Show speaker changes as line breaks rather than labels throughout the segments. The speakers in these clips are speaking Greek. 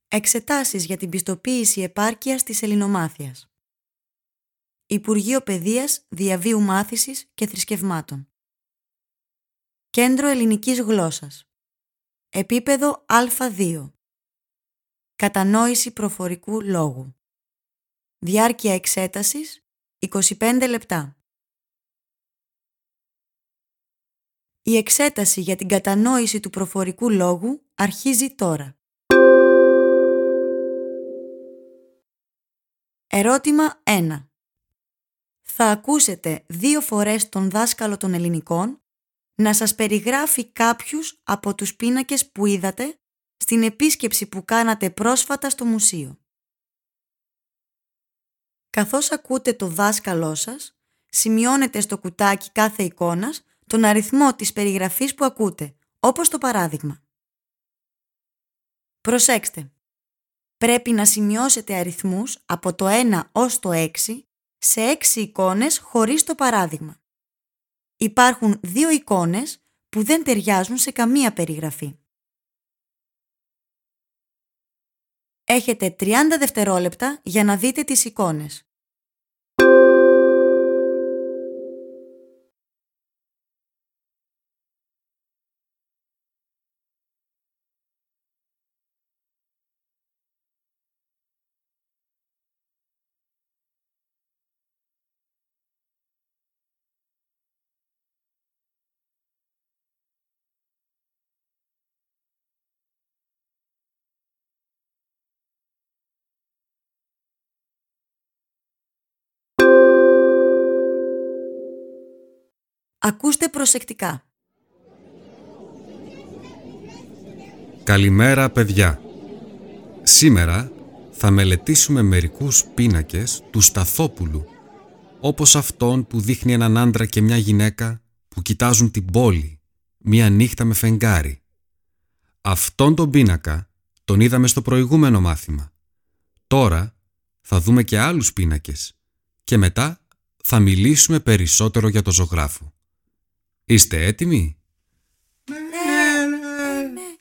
Εξετάσεις για την πιστοποίηση επάρκειας της ελληνομάθειας. Υπουργείο Παιδείας, Διαβίου Μάθησης και Θρησκευμάτων. Κέντρο Ελληνικής Γλώσσας. Επίπεδο Α2. Κατανόηση προφορικού λόγου. Διάρκεια εξέτασης 25 λεπτά. Η εξέταση για την κατανόηση του προφορικού λόγου αρχίζει τώρα. Ερώτημα 1. Θα ακούσετε 2 φορές τον δάσκαλο των ελληνικών να σας περιγράφει κάποιους από τους πίνακες που είδατε στην επίσκεψη που κάνατε πρόσφατα στο μουσείο. Καθώς ακούτε το δάσκαλό σας, σημειώνετε στο κουτάκι κάθε εικόνας τον αριθμό της περιγραφής που ακούτε, όπως το παράδειγμα. Προσέξτε! Πρέπει να σημειώσετε αριθμούς από το 1 ως το 6 σε 6 εικόνες χωρίς το παράδειγμα. Υπάρχουν 2 εικόνες που δεν ταιριάζουν σε καμία περιγραφή. Έχετε 30 δευτερόλεπτα για να δείτε τις εικόνες. Ακούστε προσεκτικά.
Καλημέρα, παιδιά. Σήμερα θα μελετήσουμε μερικούς πίνακες του Σταθόπουλου, όπως αυτόν που δείχνει έναν άντρα και μια γυναίκα που κοιτάζουν την πόλη, μια νύχτα με φεγγάρι. Αυτόν τον πίνακα τον είδαμε στο προηγούμενο μάθημα. Τώρα θα δούμε και άλλους πίνακες και μετά θα μιλήσουμε περισσότερο για το ζωγράφο. Είστε έτοιμοι?
Ναι.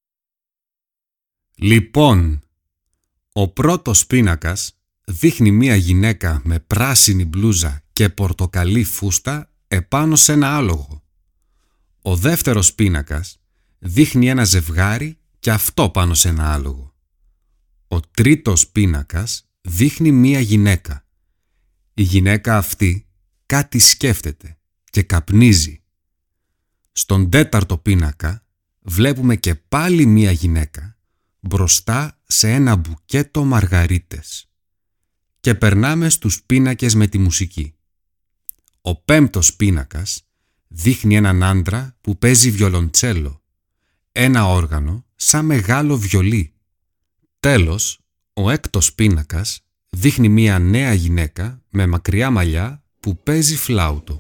Λοιπόν, ο πρώτος πίνακας δείχνει μία γυναίκα με πράσινη μπλούζα και πορτοκαλί φούστα επάνω σε ένα άλογο. Ο δεύτερος πίνακας δείχνει ένα ζευγάρι και αυτό πάνω σε ένα άλογο. Ο τρίτος πίνακας δείχνει μία γυναίκα. Η γυναίκα αυτή κάτι σκέφτεται και καπνίζει. Στον τέταρτο πίνακα βλέπουμε και πάλι μία γυναίκα μπροστά σε ένα μπουκέτο μαργαρίτες. Και περνάμε στους πίνακες με τη μουσική. Ο πέμπτος πίνακας δείχνει έναν άντρα που παίζει βιολοντσέλο, ένα όργανο σαν μεγάλο βιολί. Τέλος, ο έκτος πίνακας δείχνει μία νέα γυναίκα με μακριά μαλλιά που παίζει φλάουτο.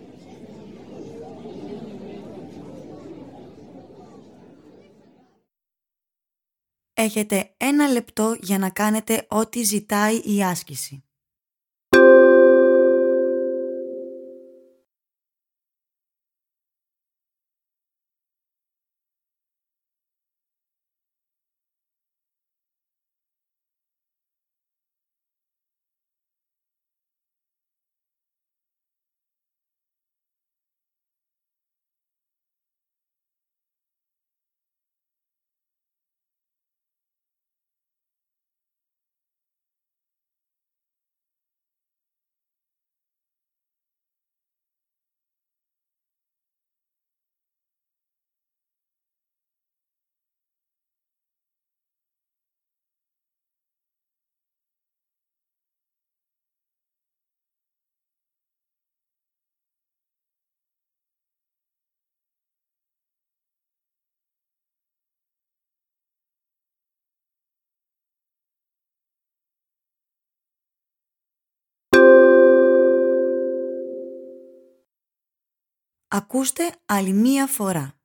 Έχετε 1 λεπτό για να κάνετε ό,τι ζητάει η άσκηση. Ακούστε άλλη μία φορά.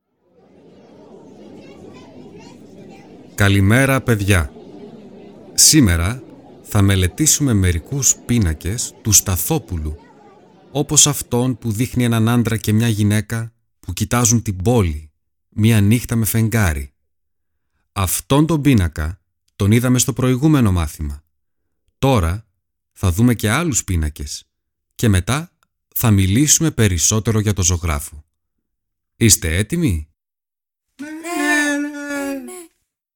Καλημέρα, παιδιά. Σήμερα θα μελετήσουμε μερικούς πίνακες του Σταθόπουλου, όπως αυτόν που δείχνει έναν άντρα και μια γυναίκα που κοιτάζουν την πόλη, μια νύχτα με φεγγάρι. Αυτόν τον πίνακα Τον είδαμε στο προηγούμενο μάθημα. Τώρα θα δούμε και άλλους πίνακες και μετά θα μιλήσουμε περισσότερο για το ζωγράφο. Είστε έτοιμοι?
Ναι.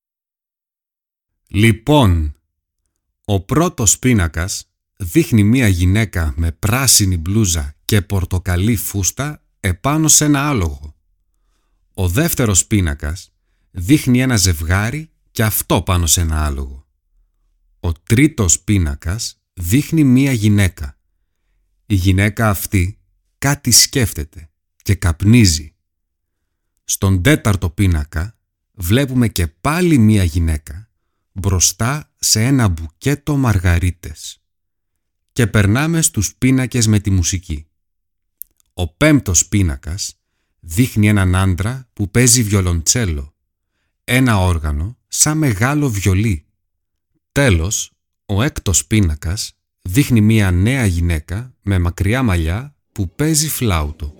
Λοιπόν, ο πρώτος πίνακας δείχνει μία γυναίκα με πράσινη μπλούζα και πορτοκαλί φούστα επάνω σε ένα άλογο. Ο δεύτερος πίνακας δείχνει ένα ζευγάρι και αυτό πάνω σε ένα άλογο. Ο τρίτος πίνακας δείχνει μία γυναίκα. Η γυναίκα αυτή κάτι σκέφτεται και καπνίζει. Στον τέταρτο πίνακα βλέπουμε και πάλι μία γυναίκα μπροστά σε ένα μπουκέτο μαργαρίτες. Και περνάμε στους πίνακες με τη μουσική. Ο πέμπτος πίνακας δείχνει έναν άντρα που παίζει βιολοντσέλο, ένα όργανο σαν μεγάλο βιολί. Τέλος, ο έκτος πίνακας δείχνει μία νέα γυναίκα με μακριά μαλλιά που παίζει φλάουτο.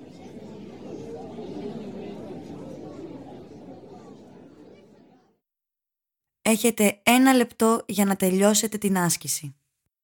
Έχετε 1 λεπτό για να τελειώσετε την άσκηση.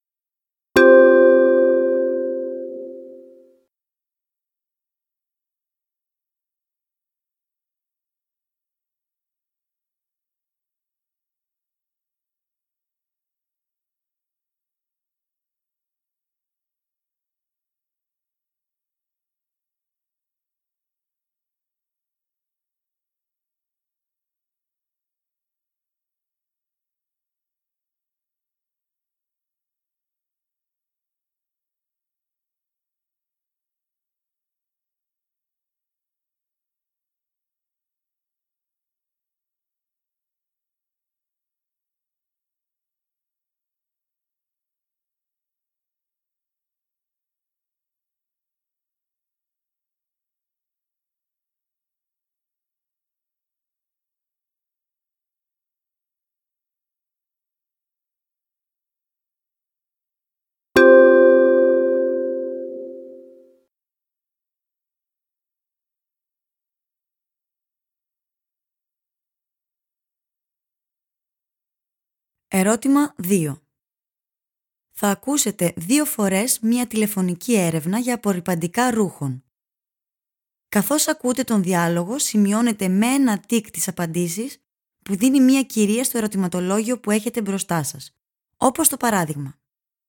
Ερώτημα 2. Θα ακούσετε 2 φορές μία τηλεφωνική έρευνα για απορρυπαντικά ρούχων. Καθώς ακούτε τον διάλογο, σημειώνετε με ένα τικ τις απαντήσεις που δίνει μία κυρία στο ερωτηματολόγιο που έχετε μπροστά σας. Όπως το παράδειγμα.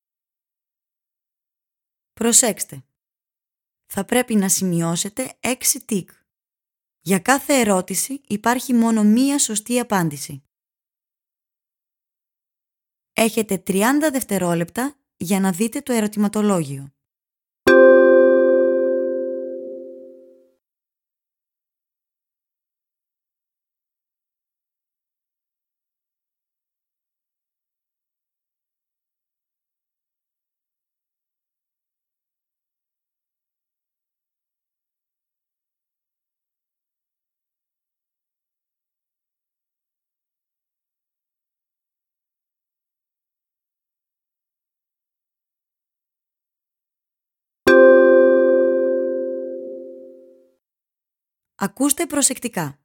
Προσέξτε. Θα πρέπει να σημειώσετε 6 τικ. Για κάθε ερώτηση υπάρχει μόνο μία σωστή απάντηση. Έχετε 30 δευτερόλεπτα για να δείτε το ερωτηματολόγιο. Ακούστε προσεκτικά.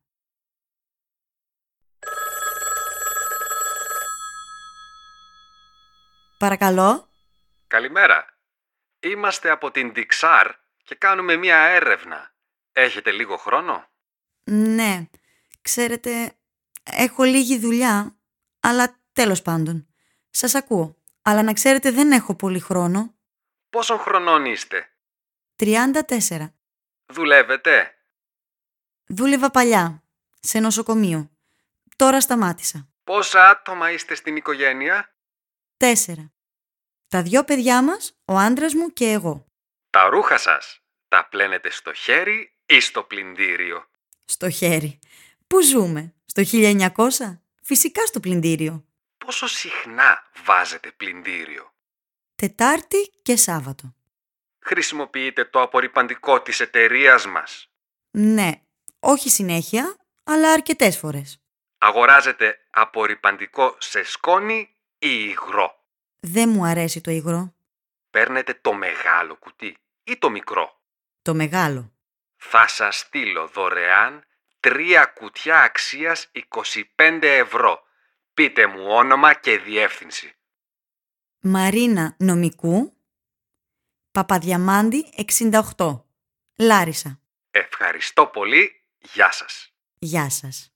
Παρακαλώ.
Καλημέρα. Είμαστε από την Dixar και κάνουμε μία έρευνα. Έχετε λίγο χρόνο?
Ναι, ξέρετε, έχω λίγη δουλειά, αλλά τέλος πάντων. Σας ακούω, αλλά να ξέρετε δεν έχω πολύ χρόνο.
Πόσων χρονών είστε?
34.
Δουλεύετε?
Δούλευα παλιά, σε νοσοκομείο. Τώρα σταμάτησα.
Πόσα άτομα είστε στην οικογένεια?
4. Τα 2 παιδιά μας, ο άντρας μου και εγώ.
Τα ρούχα σας τα πλένετε στο χέρι ή στο πλυντήριο?
Στο χέρι. Πού ζούμε, στο 1900? Φυσικά στο πλυντήριο.
Πόσο συχνά βάζετε πλυντήριο?
Τετάρτη και Σάββατο.
Χρησιμοποιείτε το απορρυπαντικό της εταιρείας μας?
Ναι, όχι συνέχεια, αλλά αρκετές φορές.
Αγοράζετε απορρυπαντικό σε σκόνη ή υγρό?
Δεν μου αρέσει το υγρό.
Παίρνετε το μεγάλο κουτί ή το μικρό?
Το μεγάλο.
Θα σας στείλω δωρεάν 3 κουτιά αξίας 25 ευρώ. Πείτε μου όνομα και διεύθυνση.
Μαρίνα Νομικού, Παπαδιαμάντη 68, Λάρισα.
Ευχαριστώ πολύ. Γεια σας.
Γεια σας.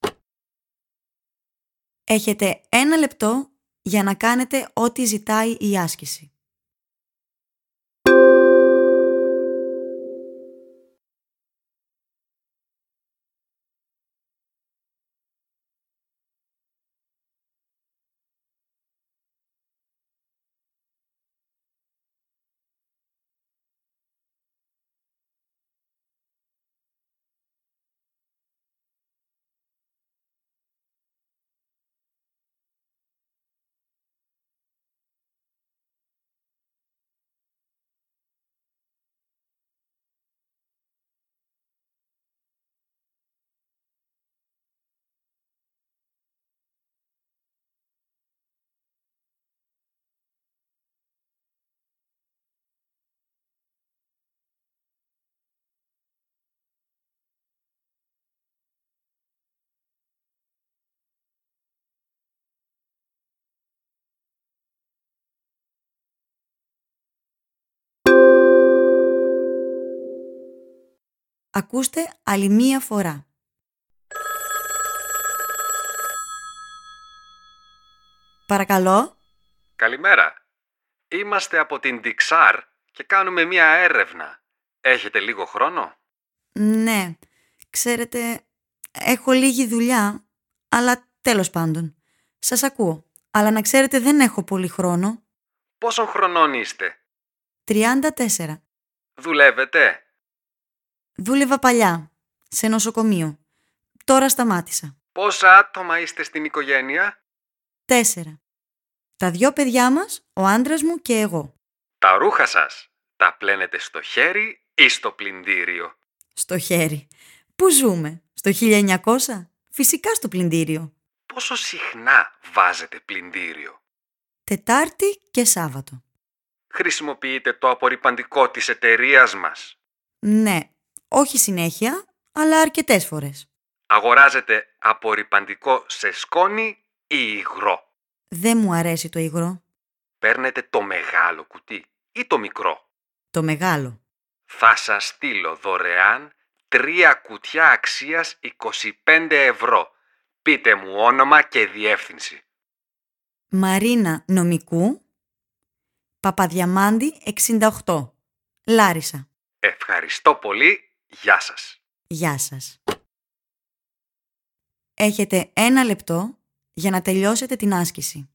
Έχετε 1 λεπτό για να κάνετε ό,τι ζητάει η άσκηση. Ακούστε άλλη μία φορά. Παρακαλώ.
Καλημέρα. Είμαστε από την Dixar και κάνουμε μία έρευνα. Έχετε λίγο χρόνο?
Ναι, ξέρετε, έχω λίγη δουλειά, αλλά τέλος πάντων. Σας ακούω, αλλά να ξέρετε δεν έχω πολύ χρόνο.
Πόσων χρονών είστε?
34.
Δουλεύετε?
Δούλευα παλιά, σε νοσοκομείο. Τώρα σταμάτησα.
Πόσα άτομα είστε στην οικογένεια?
4. Τα 2 παιδιά μας, ο άντρας μου και εγώ.
Τα ρούχα σας τα πλένετε στο χέρι ή στο πλυντήριο?
Στο χέρι. Πού ζούμε, στο 1900? Φυσικά στο πλυντήριο.
Πόσο συχνά βάζετε πλυντήριο?
Τετάρτη και Σάββατο.
Χρησιμοποιείτε το απορρυπαντικό της εταιρείας μας?
Ναι, όχι συνέχεια, αλλά αρκετές φορές.
Αγοράζετε απορρυπαντικό σε σκόνη ή υγρό?
Δεν μου αρέσει το υγρό.
Παίρνετε το μεγάλο κουτί ή το μικρό?
Το μεγάλο.
Θα σας στείλω δωρεάν 3 κουτιά αξίας 25 ευρώ. Πείτε μου όνομα και διεύθυνση.
Μαρίνα Νομικού, Παπαδιαμάντη 68, Λάρισα.
Ευχαριστώ πολύ. Γεια σας.
Γεια σας. Έχετε 1 λεπτό για να τελειώσετε την άσκηση.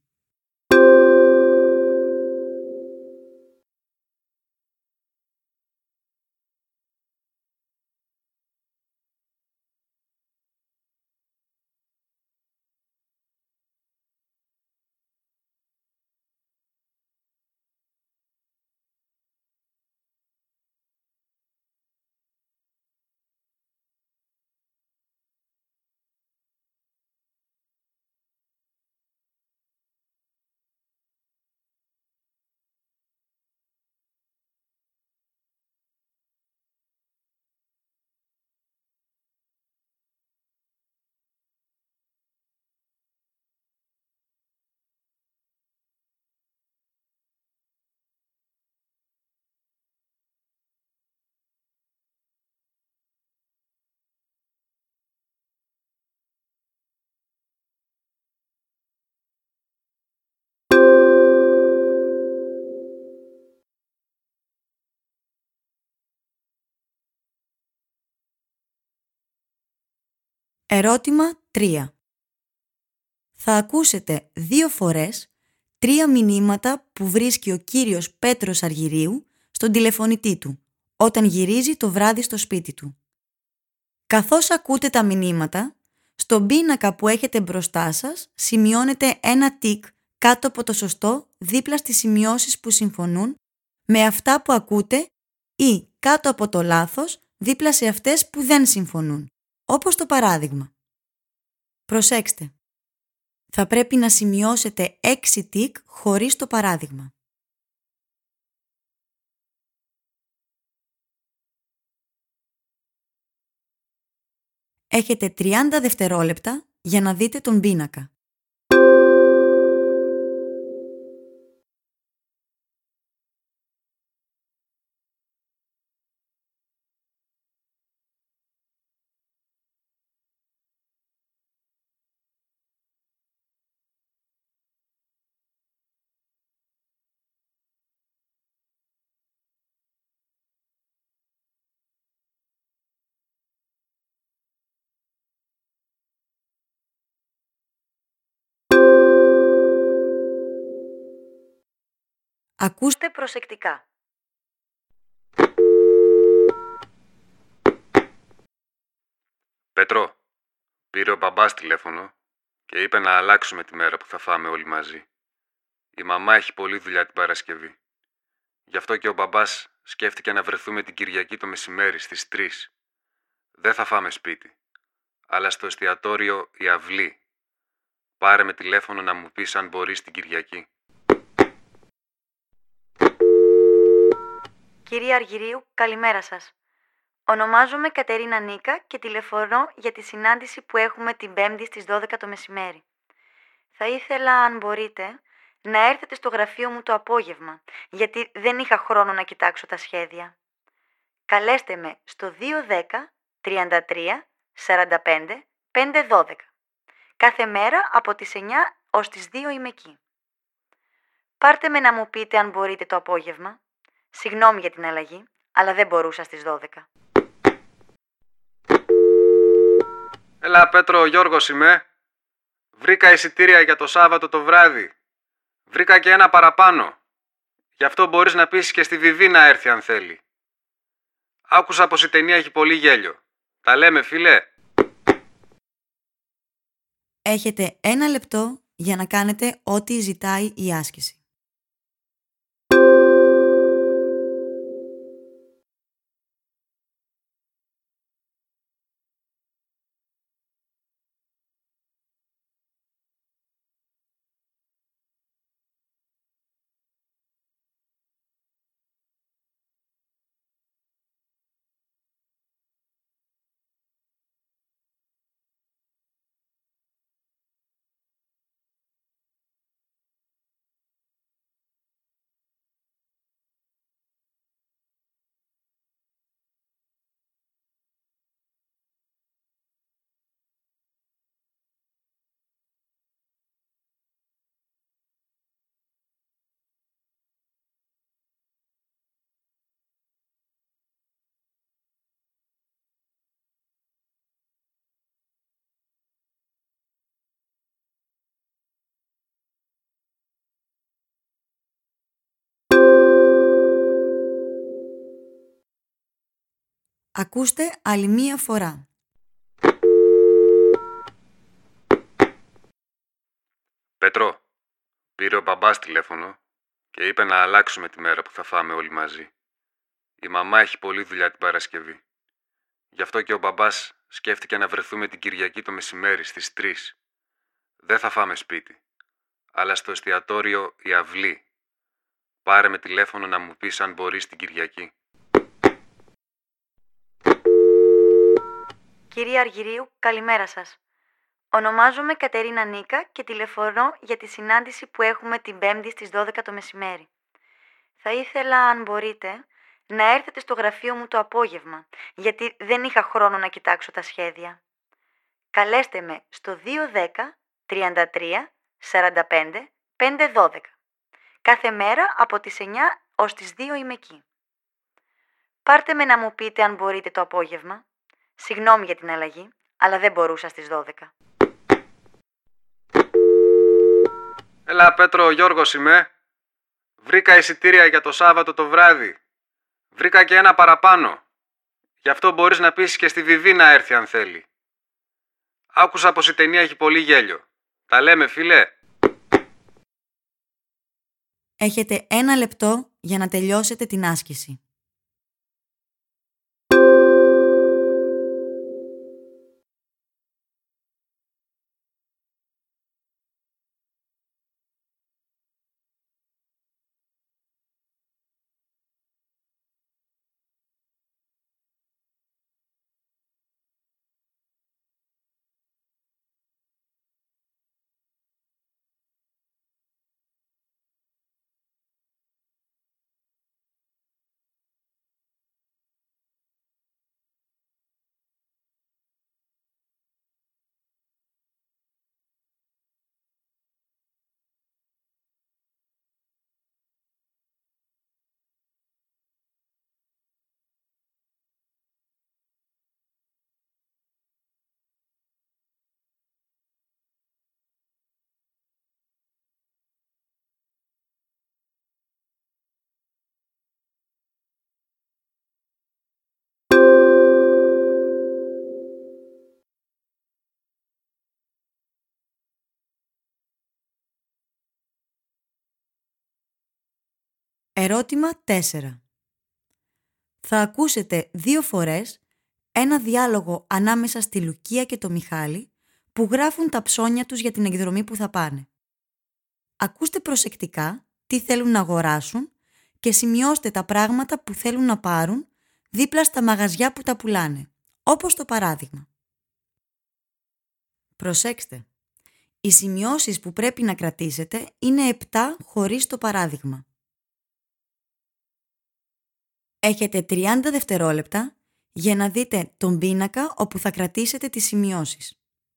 Ερώτημα 3. Θα ακούσετε 2 φορές 3 μηνύματα που βρίσκει ο κύριος Πέτρος Αργυρίου στον τηλεφωνητή του, όταν γυρίζει το βράδυ στο σπίτι του. Καθώς ακούτε τα μηνύματα, στον πίνακα που έχετε μπροστά σας σημειώνετε ένα τικ κάτω από το σωστό δίπλα στις σημειώσεις που συμφωνούν με αυτά που ακούτε ή κάτω από το λάθος δίπλα σε αυτές που δεν συμφωνούν, όπως το παράδειγμα. Προσέξτε. Θα πρέπει να σημειώσετε 6 τικ χωρίς το παράδειγμα. Έχετε 30 δευτερόλεπτα για να δείτε τον πίνακα. Ακούστε προσεκτικά.
Πέτρο, πήρε ο μπαμπάς τηλέφωνο και είπε να αλλάξουμε τη μέρα που θα φάμε όλοι μαζί. Η μαμά έχει πολλή δουλειά την Παρασκευή. Γι' αυτό και ο μπαμπάς σκέφτηκε να βρεθούμε την Κυριακή το μεσημέρι στις 3. Δεν θα φάμε σπίτι, αλλά στο εστιατόριο η Αυλή. Πάρε με τηλέφωνο να μου πεις αν μπορείς την Κυριακή.
Κυρία Αργυρίου, καλημέρα σας. Ονομάζομαι Κατερίνα Νίκα και τηλεφωνώ για τη συνάντηση που έχουμε την Πέμπτη στις 12 το μεσημέρι. Θα ήθελα, αν μπορείτε, να έρθετε στο γραφείο μου το απόγευμα, γιατί δεν είχα χρόνο να κοιτάξω τα σχέδια. Καλέστε με στο 210 33 45 512. Κάθε μέρα από τις 9 ως τις 2 είμαι εκεί. Πάρτε με να μου πείτε αν μπορείτε το απόγευμα. Συγγνώμη για την αλλαγή, αλλά δεν μπορούσα στις 12.
Έλα Πέτρο, ο Γιώργος είμαι. Βρήκα εισιτήρια για το Σάββατο το βράδυ. Βρήκα και ένα παραπάνω. Γι' αυτό μπορείς να πεις και στη Βιβί να έρθει αν θέλει. Άκουσα πως η ταινία έχει πολύ γέλιο. Τα λέμε φίλε.
Έχετε 1 λεπτό για να κάνετε ό,τι ζητάει η άσκηση. Ακούστε άλλη μία φορά.
Πέτρο, πήρε ο μπαμπάς τηλέφωνο και είπε να αλλάξουμε τη μέρα που θα φάμε όλοι μαζί. Η μαμά έχει πολλή δουλειά την Παρασκευή. Γι' αυτό και ο μπαμπάς σκέφτηκε να βρεθούμε την Κυριακή το μεσημέρι στις 3. Δεν θα φάμε σπίτι, αλλά στο εστιατόριο η Αυλή. Πάρε με τηλέφωνο να μου πεις αν μπορείς την Κυριακή.
Κυρία Αργυρίου, καλημέρα σας. Ονομάζομαι Κατερίνα Νίκα και τηλεφωνώ για τη συνάντηση που έχουμε την Πέμπτη στις 12 το μεσημέρι. Θα ήθελα, αν μπορείτε, να έρθετε στο γραφείο μου το απόγευμα, γιατί δεν είχα χρόνο να κοιτάξω τα σχέδια. Καλέστε με στο 210 33 45 512. Κάθε μέρα από τις 9 ως τις 2 είμαι εκεί. Πάρτε με να μου πείτε αν μπορείτε το απόγευμα. Συγγνώμη για την αλλαγή, αλλά δεν μπορούσα στις 12.
Έλα Πέτρο, ο Γιώργος είμαι. Βρήκα εισιτήρια για το Σάββατο το βράδυ. Βρήκα και ένα παραπάνω. Γι' αυτό μπορείς να πεις και στη Βιβί να έρθει αν θέλει. Άκουσα πως η ταινία έχει πολύ γέλιο. Τα λέμε φίλε.
Έχετε 1 λεπτό για να τελειώσετε την άσκηση. Ερώτημα 4. Θα ακούσετε 2 φορές ένα διάλογο ανάμεσα στη Λουκία και το Μιχάλη που γράφουν τα ψώνια τους για την εκδρομή που θα πάνε. Ακούστε προσεκτικά τι θέλουν να αγοράσουν και σημειώστε τα πράγματα που θέλουν να πάρουν δίπλα στα μαγαζιά που τα πουλάνε, όπως το παράδειγμα. Προσέξτε, οι σημειώσεις που πρέπει να κρατήσετε είναι 7 χωρίς το παράδειγμα. Έχετε 30 δευτερόλεπτα για να δείτε τον πίνακα όπου θα κρατήσετε τις σημειώσεις.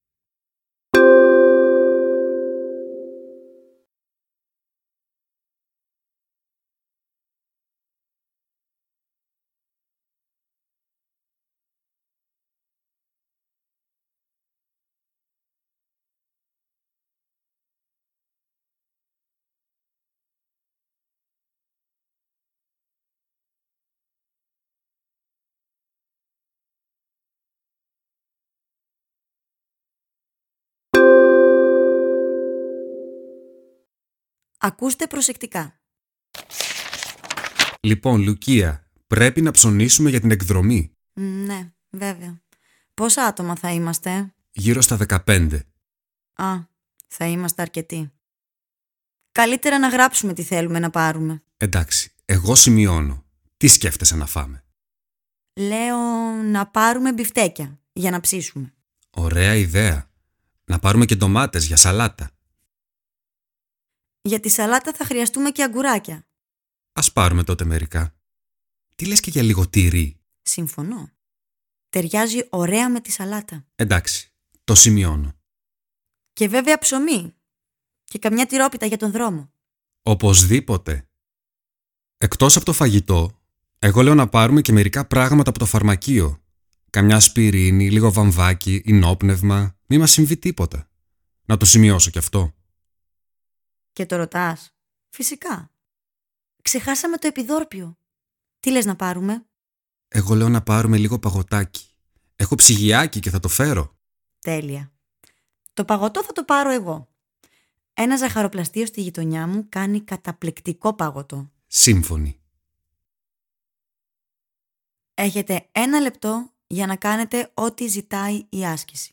Ακούστε προσεκτικά.
Λοιπόν, Λουκία, πρέπει να ψωνίσουμε για την εκδρομή.
Ναι, βέβαια. Πόσα άτομα θα είμαστε?
Γύρω στα 15.
Α, θα είμαστε αρκετοί. Καλύτερα να γράψουμε τι θέλουμε να πάρουμε.
Εντάξει, εγώ σημειώνω. Τι σκέφτεσαι να φάμε?
Λέω να πάρουμε μπιφτέκια για να ψήσουμε.
Ωραία ιδέα. Να πάρουμε και ντομάτες για σαλάτα.
Για τη σαλάτα θα χρειαστούμε και αγκουράκια.
Ας πάρουμε τότε μερικά. Τι λες και για λίγο τυρί?
Συμφωνώ. Ταιριάζει ωραία με τη σαλάτα.
Εντάξει, το σημειώνω.
Και βέβαια ψωμί. Και καμιά τυρόπιτα για τον δρόμο.
Οπωσδήποτε. Εκτός από το φαγητό, εγώ λέω να πάρουμε και μερικά πράγματα από το φαρμακείο. Καμιά ασπιρίνη, λίγο βαμβάκι, ινόπνευμα, μη μας συμβεί τίποτα. Να το σημειώσω κι αυτό.
Και το ρωτάς? Φυσικά. Ξεχάσαμε το επιδόρπιο. Τι λες να πάρουμε?
Εγώ λέω να πάρουμε λίγο παγωτάκι. Έχω ψυγιάκι και θα το φέρω.
Τέλεια. Το παγωτό θα το πάρω εγώ. Ένα ζαχαροπλαστείο στη γειτονιά μου κάνει καταπληκτικό παγωτό.
Σύμφωνοι.
Έχετε 1 λεπτό για να κάνετε ό,τι ζητάει η άσκηση.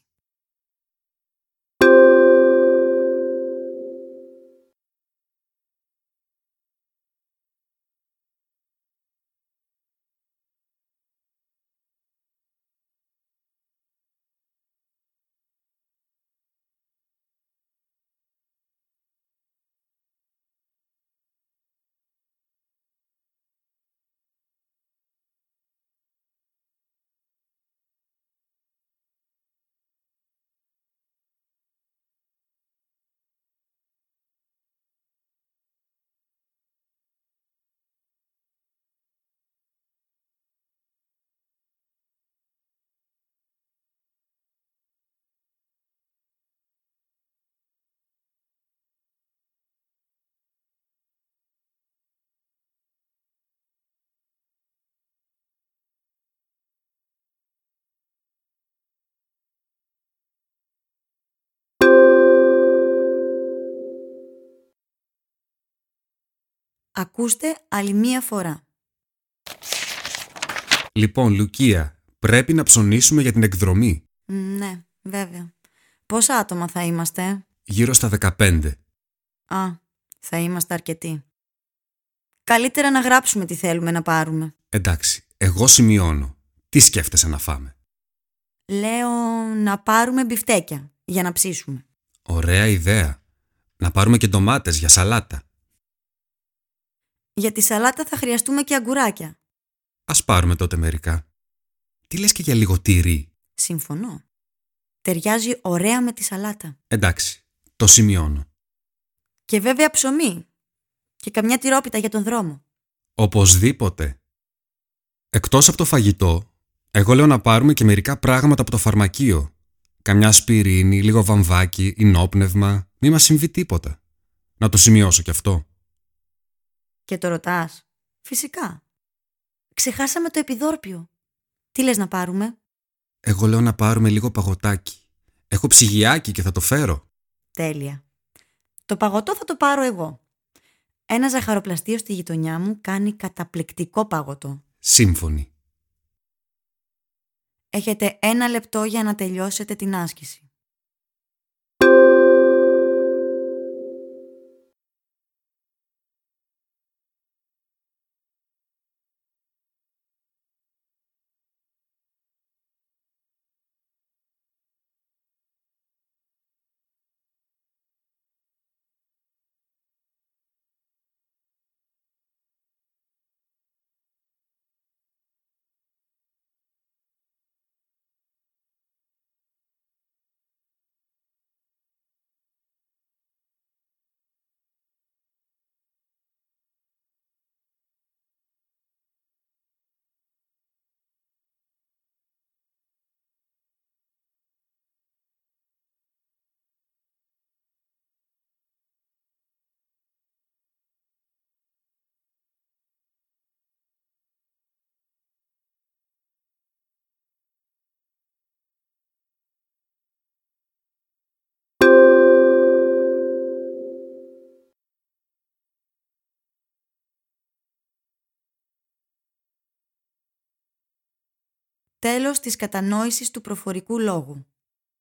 Ακούστε άλλη μία φορά.
Λοιπόν, Λουκία, πρέπει να ψωνίσουμε για την εκδρομή.
Ναι, βέβαια. Πόσα άτομα θα είμαστε?
Γύρω στα 15.
Α, θα είμαστε αρκετοί. Καλύτερα να γράψουμε τι θέλουμε να πάρουμε.
Εντάξει, εγώ σημειώνω. Τι σκέφτεσαι να φάμε?
Λέω να πάρουμε μπιφτέκια για να ψήσουμε.
Ωραία ιδέα. Να πάρουμε και ντομάτες για σαλάτα.
Για τη σαλάτα θα χρειαστούμε και αγκουράκια.
Ας πάρουμε τότε μερικά. Τι λες και για λίγο τυρί?
Συμφωνώ. Ταιριάζει ωραία με τη σαλάτα.
Εντάξει, το σημειώνω.
Και βέβαια ψωμί. Και καμιά τυρόπιτα για τον δρόμο.
Οπωσδήποτε. Εκτός από το φαγητό, εγώ λέω να πάρουμε και μερικά πράγματα από το φαρμακείο. Καμιά ασπιρίνη, λίγο βαμβάκι, ινόπνευμα, μη μας συμβεί τίποτα. Να το σημειώσω κι αυτό.
Και το ρωτάς? Φυσικά. Ξεχάσαμε το επιδόρπιο. Τι λες να πάρουμε?
Εγώ λέω να πάρουμε λίγο παγωτάκι. Έχω ψυγιάκι και θα το φέρω.
Τέλεια. Το παγωτό θα το πάρω εγώ. Ένα ζαχαροπλαστείο στη γειτονιά μου κάνει καταπληκτικό πάγωτο.
Σύμφωνοι.
Έχετε 1 λεπτό για να τελειώσετε την άσκηση. Τέλος της κατανόησης του προφορικού λόγου.